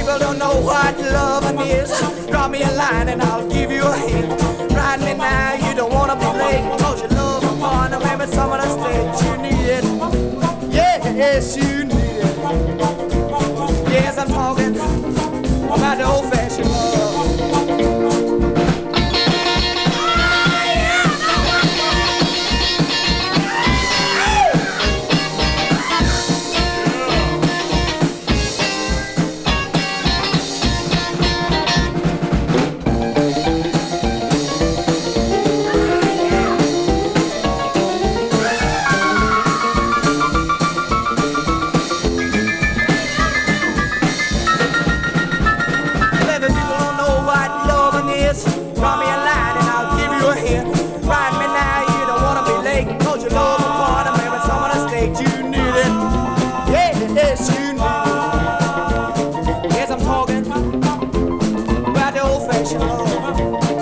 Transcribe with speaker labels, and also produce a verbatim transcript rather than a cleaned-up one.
Speaker 1: people don't know what loving is, drop me a line and I'll give you a hint. Right me now, you don't wanna be late, cause you love a partner, maybe some of the stage you need it. Yes, you need it. Yes, I'm talking about the old-fashioned love. Yes, I'm talking about the old-fashioned love.